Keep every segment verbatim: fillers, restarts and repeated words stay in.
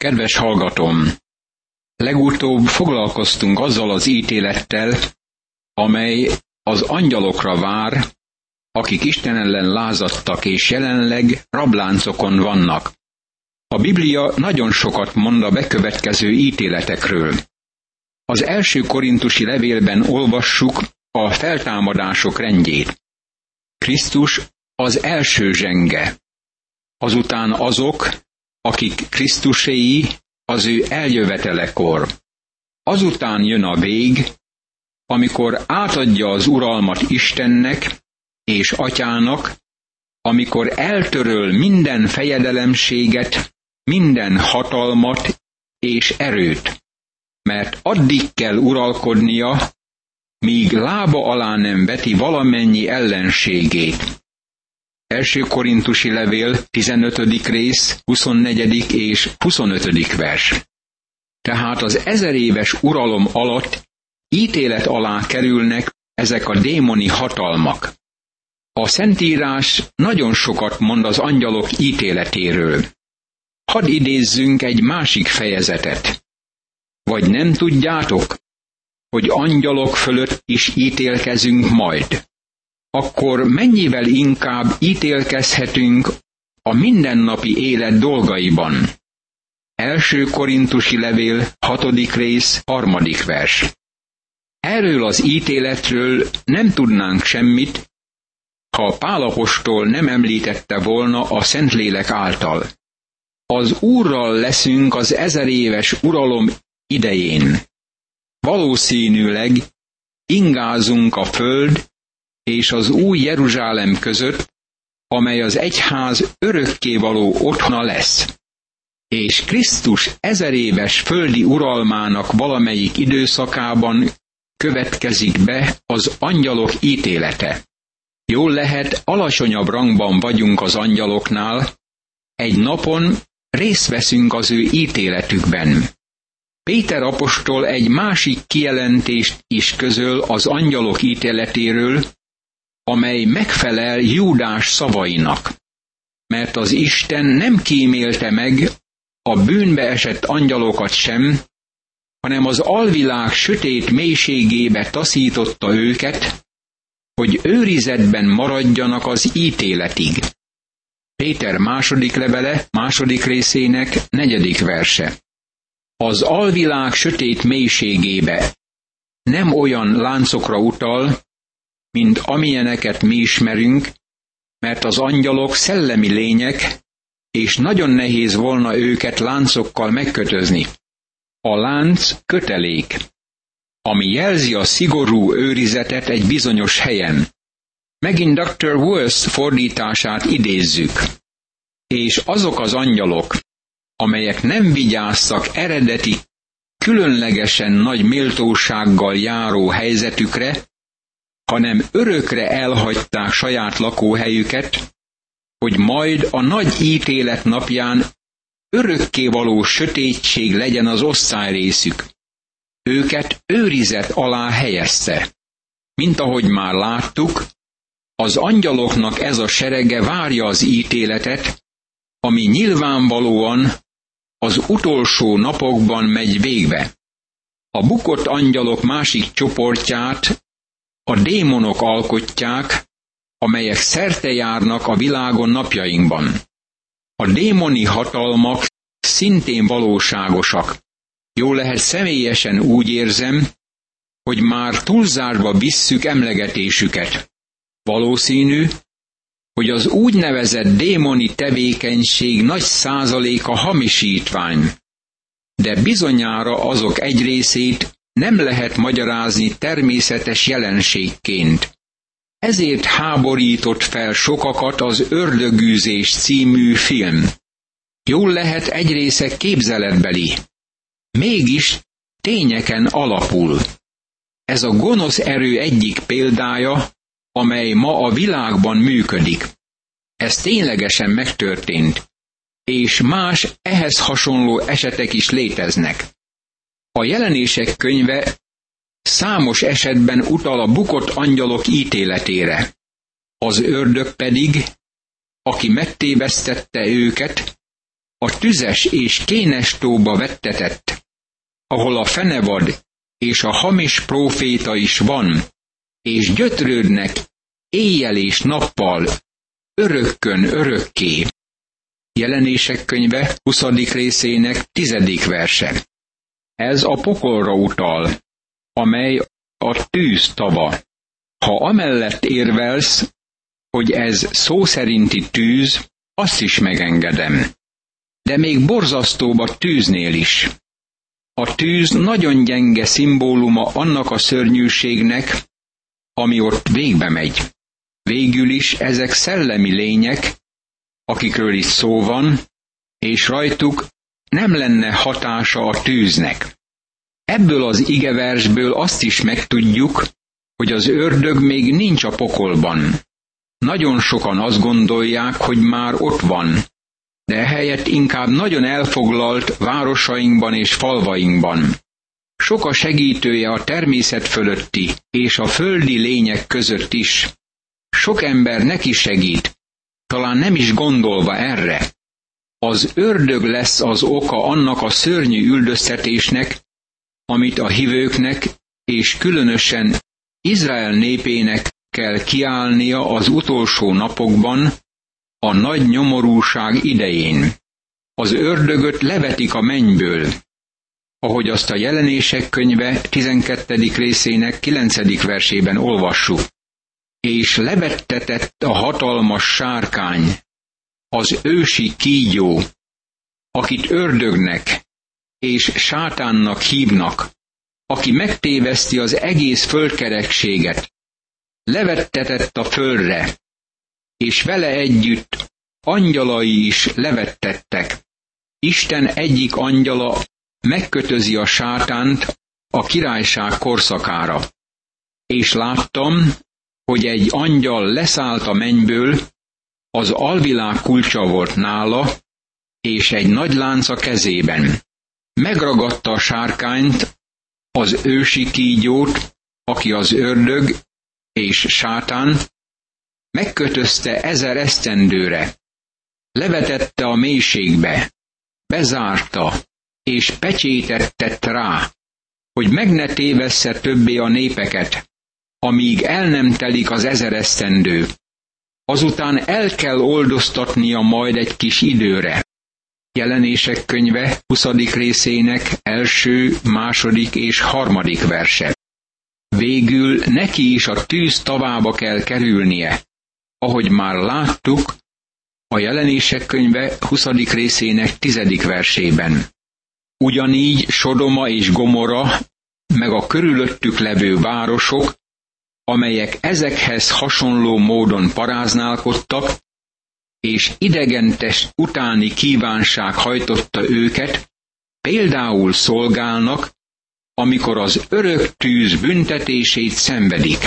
Kedves hallgatom! Legutóbb foglalkoztunk azzal az ítélettel, amely az angyalokra vár, akik Isten ellen lázadtak és jelenleg rabláncokon vannak. A Biblia nagyon sokat mond a bekövetkező ítéletekről. Az első korintusi levélben olvassuk a feltámadások rendjét. Krisztus az első zsenge. Azután azok, akik Krisztuséi az ő eljövetelekor. Azután jön a vég, amikor átadja az uralmat Istennek és Atyának, amikor eltöröl minden fejedelemséget, minden hatalmat és erőt, mert addig kell uralkodnia, míg lába alá nem veti valamennyi ellenségét. Első korintusi levél, tizenötödik rész, huszonnegyedik és huszonötödik vers. Tehát az ezeréves uralom alatt ítélet alá kerülnek ezek a démoni hatalmak. A Szentírás nagyon sokat mond az angyalok ítéletéről. Hadd idézzünk egy másik fejezetet. Vagy nem tudjátok, hogy angyalok fölött is ítélkezünk majd? Akkor mennyivel inkább ítélkezhetünk a mindennapi élet dolgaiban? Első korintusi levél, hatodik rész, harmadik vers. Erről az ítéletről nem tudnánk semmit, ha Pál apostol nem említette volna a Szentlélek által. Az Úrral leszünk az ezeréves uralom idején. Valószínűleg ingázunk a föld és az új Jeruzsálem között, amely az egyház örökkévaló otthona lesz. És Krisztus ezeréves földi uralmának valamelyik időszakában következik be az angyalok ítélete. Jól lehet, alacsonyabb rangban vagyunk az angyaloknál, egy napon részt veszünk az ő ítéletükben. Péter apostol egy másik kijelentést is közöl az angyalok ítéletéről, amely megfelel Júdás szavainak. Mert az Isten nem kímélte meg a bűnbe esett angyalokat sem, hanem az alvilág sötét mélységébe taszította őket, hogy őrizetben maradjanak az ítéletig. Péter második levele, második részének negyedik verse. Az alvilág sötét mélységébe nem olyan láncokra utal, mint amilyeneket mi ismerünk, mert az angyalok szellemi lények, és nagyon nehéz volna őket láncokkal megkötözni. A lánc kötelék, ami jelzi a szigorú őrizetet egy bizonyos helyen. Megint doktor Worth fordítását idézzük. És azok az angyalok, amelyek nem vigyáztak eredeti, különlegesen nagy méltósággal járó helyzetükre, hanem örökre elhagyták saját lakóhelyüket, hogy majd a nagy ítélet napján örökkévaló sötétség legyen az osztályrészük. Őket őrizet alá helyezte. Mint ahogy már láttuk, az angyaloknak ez a serege várja az ítéletet, ami nyilvánvalóan az utolsó napokban megy végbe. A bukott angyalok másik csoportját a démonok alkotják, amelyek szerte járnak a világon napjainkban. A démoni hatalmak szintén valóságosak. Jól lehet, személyesen úgy érzem, hogy már túlzásba visszük emlegetésüket. Valószínű, hogy az úgynevezett démoni tevékenység nagy százaléka hamisítvány, de bizonyára azok egy részét nem lehet magyarázni természetes jelenségként. Ezért háborított fel sokakat az Ördögűzés című film. Jól lehet, egy része képzeletbeli. Mégis tényeken alapul. Ez a gonosz erő egyik példája, amely ma a világban működik. Ez ténylegesen megtörtént, és más ehhez hasonló esetek is léteznek. A Jelenések könyve számos esetben utal a bukott angyalok ítéletére. Az ördög pedig, aki megtévesztette őket, a tüzes és kénes tóba vettetett, ahol a fenevad és a hamis próféta is van, és gyötrődnek éjjel és nappal, örökkön örökké. Jelenések könyve huszadik részének tizedik verse. Ez a pokolra utal, amely a tűz tava. Ha amellett érvelsz, hogy ez szó szerinti tűz, azt is megengedem. De még borzasztóbb a tűznél is. A tűz nagyon gyenge szimbóluma annak a szörnyűségnek, ami ott végbe megy. Végül is ezek szellemi lények, akikről is szó van, és rajtuk nem lenne hatása a tűznek. Ebből az igeversből azt is megtudjuk, hogy az ördög még nincs a pokolban. Nagyon sokan azt gondolják, hogy már ott van, de ehelyett inkább nagyon elfoglalt városainkban és falvainkban. Sok a segítője a természet fölötti és a földi lények között is. Sok ember neki segít, talán nem is gondolva erre. Az ördög lesz az oka annak a szörnyű üldöztetésnek, amit a hívőknek és különösen Izrael népének kell kiállnia az utolsó napokban, a nagy nyomorúság idején. Az ördögöt levetik a mennyből, ahogy azt a Jelenések könyve tizenkettedik részének kilencedik versében olvassuk. És levettetett a hatalmas sárkány, az ősi kígyó, akit ördögnek és sátánnak hívnak, aki megtéveszti az egész földkerekséget, levettetett a földre, és vele együtt angyalai is levettettek. Isten egyik angyala megkötözi a sátánt a királyság korszakára. És láttam, hogy egy angyal leszállt a mennyből, az alvilág kulcsa volt nála, és egy nagy lánc a kezében. Megragadta a sárkányt, az ősi kígyót, aki az ördög és sátán, megkötözte ezer esztendőre, levetette a mélységbe, bezárta, és pecsétet tett rá, hogy meg ne tévessze többé a népeket, amíg el nem telik az ezer esztendő. Azután el kell oldoztatnia majd egy kis időre. Jelenések könyve huszadik részének első, második és harmadik verse. Végül neki is a tűz tavába kell kerülnie, ahogy már láttuk a Jelenések könyve huszadik részének tizedik versében. Ugyanígy Sodoma és Gomorra, meg a körülöttük levő városok, amelyek ezekhez hasonló módon paráználkodtak, és idegentest utáni kívánság hajtotta őket, például szolgálnak, amikor az örök tűz büntetését szenvedik.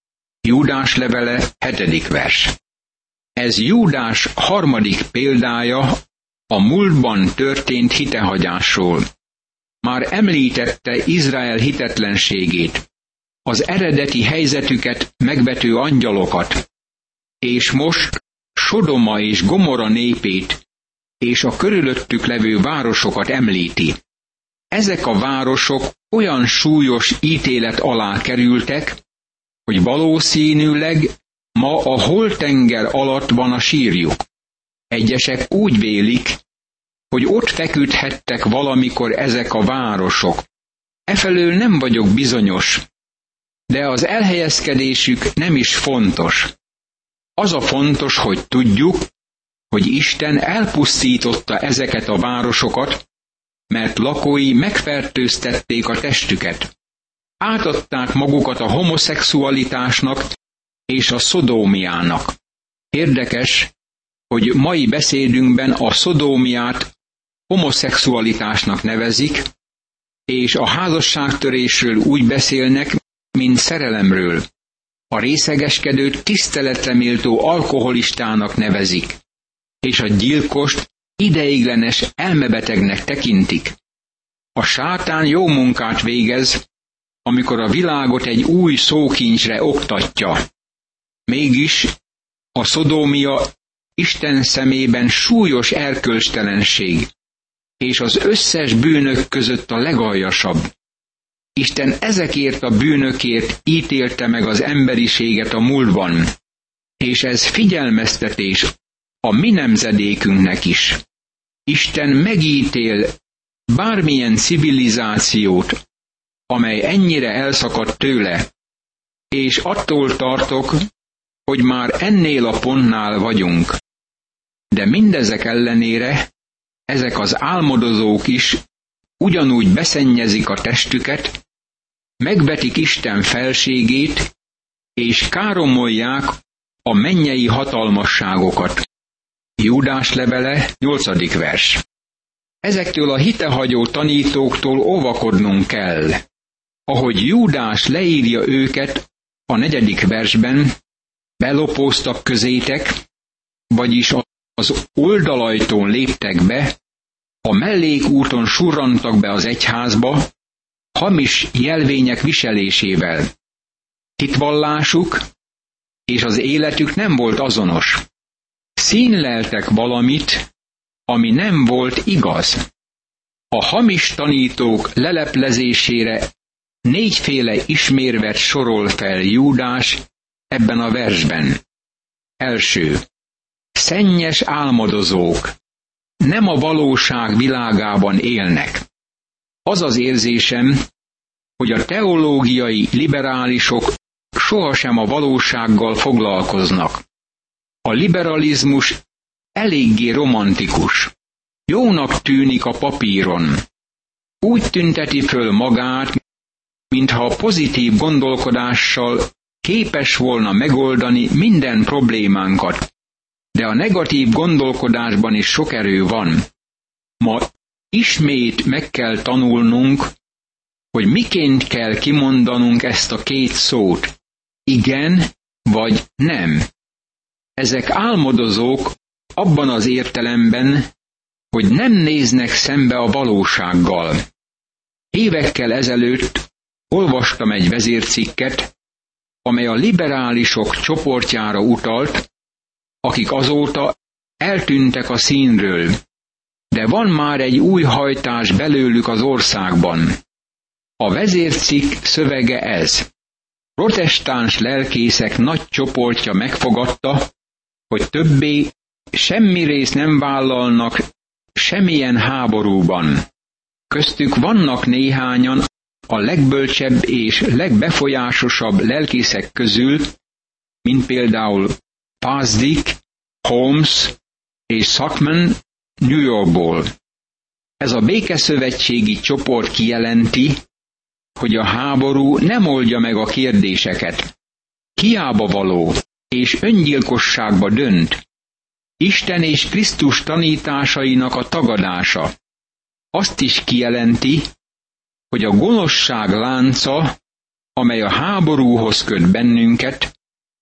Júdás levele, hetedik vers. Ez Júdás harmadik példája a múltban történt hitehagyásról. Már említette Izrael hitetlenségét, az eredeti helyzetüket megvető angyalokat, és most Sodoma és Gomorra népét és a körülöttük levő városokat említi. Ezek a városok olyan súlyos ítélet alá kerültek, hogy valószínűleg ma a holtenger alatt van a sírjuk. Egyesek úgy vélik, hogy ott feküdhettek valamikor ezek a városok. Efelől nem vagyok bizonyos, de az elhelyezkedésük nem is fontos. Az a fontos, hogy tudjuk, hogy Isten elpusztította ezeket a városokat, mert lakói megfertőztették a testüket. Átadták magukat a homoszexualitásnak és a szodómiának. Érdekes, hogy mai beszédünkben a szodómiát homoszexualitásnak nevezik, és a házasságtörésről úgy beszélnek, mint szerelemről. A részegeskedőt tiszteletre méltó alkoholistának nevezik, és a gyilkost ideiglenes elmebetegnek tekintik. A sátán jó munkát végez, amikor a világot egy új szókincsre oktatja. Mégis a Szodómia Isten szemében súlyos erkölcstelenség, és az összes bűnök között a legaljasabb. Isten ezekért a bűnökért ítélte meg az emberiséget a múltban, és ez figyelmeztetés a mi nemzedékünknek is. Isten megítél bármilyen civilizációt, amely ennyire elszakadt tőle, és attól tartok, hogy már ennél a pontnál vagyunk. De mindezek ellenére ezek az álmodozók is ugyanúgy beszennyezik a testüket, megvetik Isten felségét, és káromolják a mennyei hatalmasságokat. Júdás levele, nyolcadik vers. Ezektől a hitehagyó tanítóktól óvakodnunk kell. Ahogy Júdás leírja őket a negyedik versben, belopóztak közétek, vagyis az oldalajtón léptek be, a mellékúton surrantak be az egyházba, hamis jelvények viselésével. Hitvallásuk és az életük nem volt azonos. Színleltek valamit, ami nem volt igaz. A hamis tanítók leleplezésére négyféle ismérvet sorol fel Júdás ebben a versben. Első. Szennyes álmodozók. Nem a valóság világában élnek. Az az érzésem, hogy a teológiai liberálisok sohasem a valósággal foglalkoznak. A liberalizmus eléggé romantikus. Jónak tűnik a papíron. Úgy tünteti föl magát, mintha a pozitív gondolkodással képes volna megoldani minden problémánkat. De a negatív gondolkodásban is sok erő van. Ma ismét meg kell tanulnunk, hogy miként kell kimondanunk ezt a két szót. Igen vagy nem. Ezek álmodozók abban az értelemben, hogy nem néznek szembe a valósággal. Évekkel ezelőtt olvastam egy vezércikket, amely a liberálisok csoportjára utalt, akik azóta eltűntek a színről, de van már egy új hajtás belőlük az országban. A vezércikk szövege ez. Protestáns lelkészek nagy csoportja megfogadta, hogy többé semmi részt nem vállalnak semmilyen háborúban. Köztük vannak néhányan a legbölcsebb és legbefolyásosabb lelkészek közül, mint például Pasdik, Holmes és Sackman New Yorkból. Ez a békeszövetségi csoport kijelenti, hogy a háború nem oldja meg a kérdéseket. Hiába való és öngyilkosságba dönt. Isten és Krisztus tanításainak a tagadása. Azt is kijelenti, hogy a gonoszság lánca, amely a háborúhoz köt bennünket,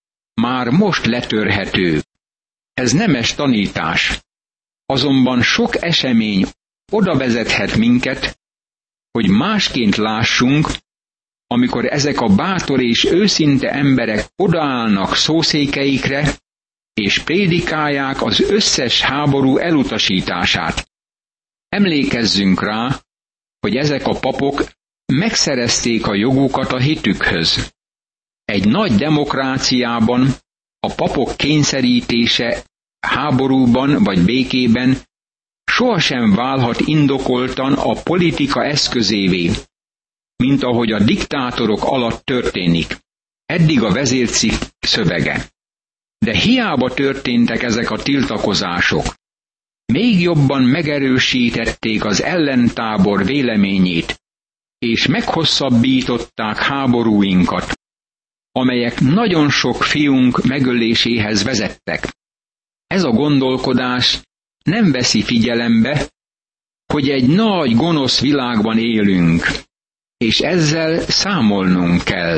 már most letörhető. Ez nemes tanítás. Azonban sok esemény oda vezethet minket, hogy másként lássunk, amikor ezek a bátor és őszinte emberek odaállnak szószékeikre, és prédikálják az összes háború elutasítását. Emlékezzünk rá, hogy ezek a papok megszerezték a jogukat a hitükhöz. Egy nagy demokráciában a papok kényszerítése háborúban vagy békében sohasem válhat indokoltan a politika eszközévé, mint ahogy a diktátorok alatt történik. Eddig a vezércikk szövege. De hiába történtek ezek a tiltakozások. Még jobban megerősítették az ellentábor véleményét, és meghosszabbították háborúinkat, amelyek nagyon sok fiunk megöléséhez vezettek. Ez a gondolkodás nem veszi figyelembe, hogy egy nagy gonosz világban élünk, és ezzel számolnunk kell.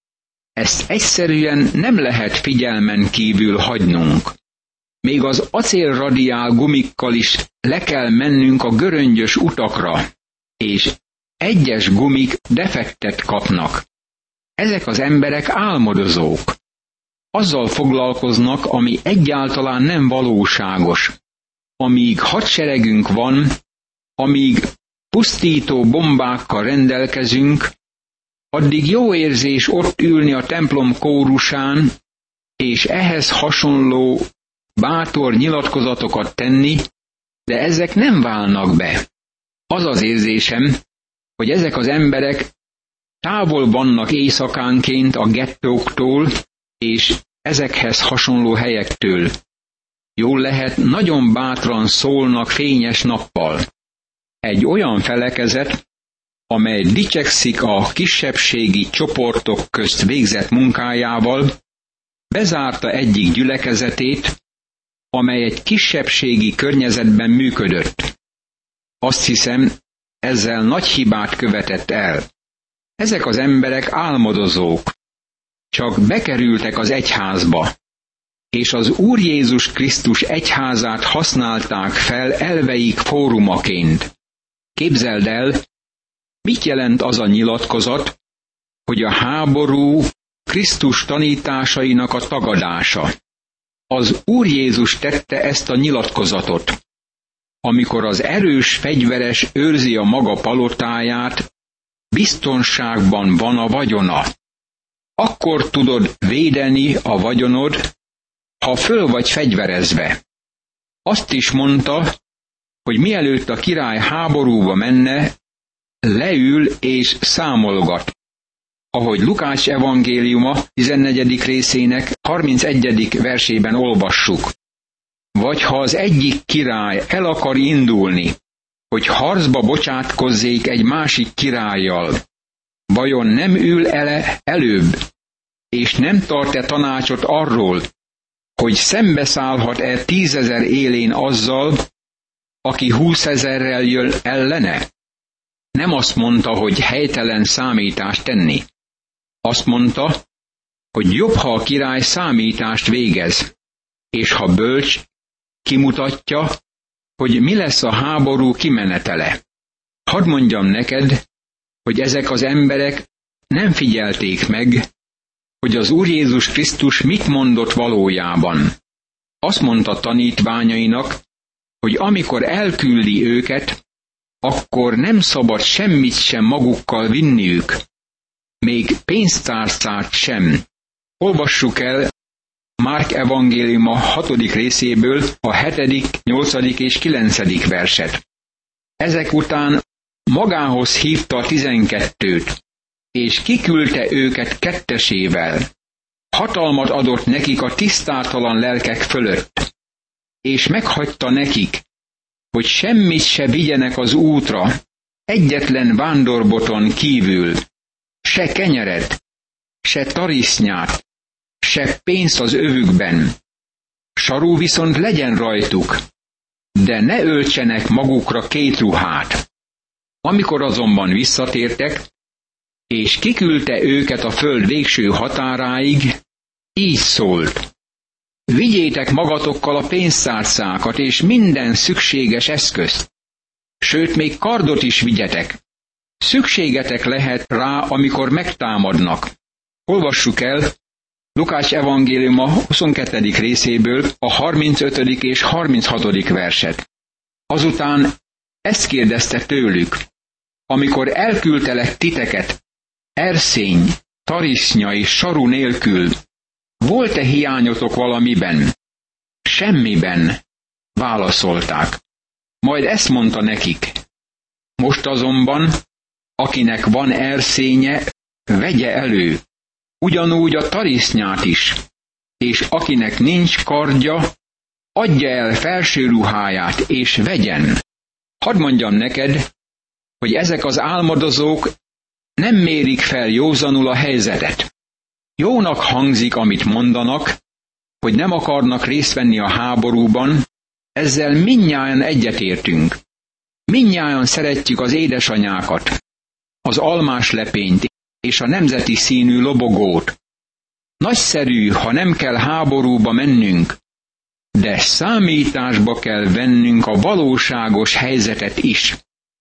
Ezt egyszerűen nem lehet figyelmen kívül hagynunk. Még az acélradiál gumikkal is le kell mennünk a göröngyös utakra, és egyes gumik defektet kapnak. Ezek az emberek álmodozók. azzal foglalkoznak, ami egyáltalán nem valóságos. Amíg hadseregünk van, amíg pusztító bombákkal rendelkezünk, addig jó érzés ott ülni a templom kórusán, és ehhez hasonló bátor nyilatkozatokat tenni, de ezek nem válnak be. Az az érzésem, hogy ezek az emberek távol vannak éjszakánként a gettóktól, és ezekhez hasonló helyektől. Jól lehet, nagyon bátran szólnak fényes nappal. Egy olyan felekezet, amely dicsekszik a kisebbségi csoportok közt végzett munkájával, bezárta egyik gyülekezetét, amely egy kisebbségi környezetben működött. Azt hiszem, ezzel nagy hibát követett el. Ezek az emberek álmodozók, csak bekerültek az egyházba, és az Úr Jézus Krisztus egyházát használták fel elveik fórumaként. Képzeld el, mit jelent az a nyilatkozat, hogy a háború Krisztus tanításainak a tagadása. Az Úr Jézus tette ezt a nyilatkozatot. Amikor az erős fegyveres őrzi a maga palotáját, biztonságban van a vagyona. Akkor tudod védeni a vagyonod, ha föl vagy fegyverezve. Azt is mondta, hogy mielőtt a király háborúba menne, leül és számolgat. Ahogy Lukács evangéliuma tizennegyedik részének harmincegyedik versében olvassuk. Vagy ha az egyik király el akar indulni, hogy harcba bocsátkozzék egy másik királlyal, vajon nem ül ele előbb, és nem tart-e tanácsot arról, hogy szembeszállhat-e tízezer élén azzal, aki húszezerrel jön ellene? Nem azt mondta, hogy helytelen számítást tenni. Azt mondta, hogy jobb, ha a király számítást végez, és ha bölcs, kimutatja, hogy mi lesz a háború kimenetele. Hadd mondjam neked, hogy ezek az emberek nem figyelték meg, hogy az Úr Jézus Krisztus mit mondott valójában. Azt mondta tanítványainak, hogy amikor elküldi őket, akkor nem szabad semmit sem magukkal vinniük, még pénztárcát sem. Olvassuk el Márk evangéliuma hatodik részéből a hetedik, nyolcadik és kilencedik verset. Ezek után magához hívta a tizenkettőt, és kiküldte őket kettesével. Hatalmat adott nekik a tisztátalan lelkek fölött, és meghagyta nekik, hogy semmit se vigyenek az útra, egyetlen vándorboton kívül, se kenyeret, se tarisznyát, se pénzt az övükben. Saru viszont legyen rajtuk, de ne öltsenek magukra két ruhát. Amikor azonban visszatértek, és kiküldte őket a föld végső határáig, így szólt: vigyétek magatokkal a pénztárcákat és minden szükséges eszközt, sőt még kardot is vigyetek. Szükségetek lehet rá, amikor megtámadnak. Olvassuk el Lukács evangéliuma huszonkettedik részéből a harmincötödik és harminchatodik verset. Azután ezt kérdezte tőlük: amikor elküldtelek titeket erszény, tarisznya és saru nélkül, volt-e hiányotok valamiben? Semmiben, válaszolták. Majd ezt mondta nekik: most azonban, akinek van erszénye, vegye elő, ugyanúgy a tarisznyát is, és akinek nincs kardja, adja el felső ruháját, és vegyen. Hadd mondjam neked, hogy ezek az álmodozók nem mérik fel józanul a helyzetet. Jónak hangzik, amit mondanak, hogy nem akarnak részt venni a háborúban, ezzel mindnyájan egyetértünk. Mindnyájan szeretjük az édesanyákat, az almáslepényt és a nemzeti színű lobogót. Nagyszerű, ha nem kell háborúba mennünk, de számításba kell vennünk a valóságos helyzetet is.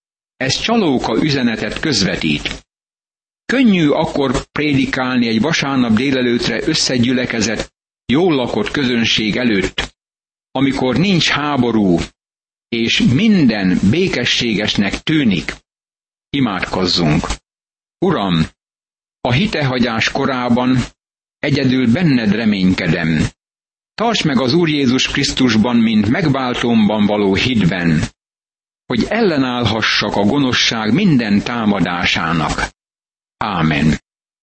Ez csalóka üzenetet közvetít. Könnyű akkor prédikálni egy vasárnap délelőtre összegyülekezett jól lakott közönség előtt, amikor nincs háború, és minden békességesnek tűnik. Imádkozzunk! Uram, a hitehagyás korában egyedül benned reménykedem. Tarts meg az Úr Jézus Krisztusban, mint megváltómban való hitben, hogy ellenállhassak a gonoszság minden támadásának. Ámen.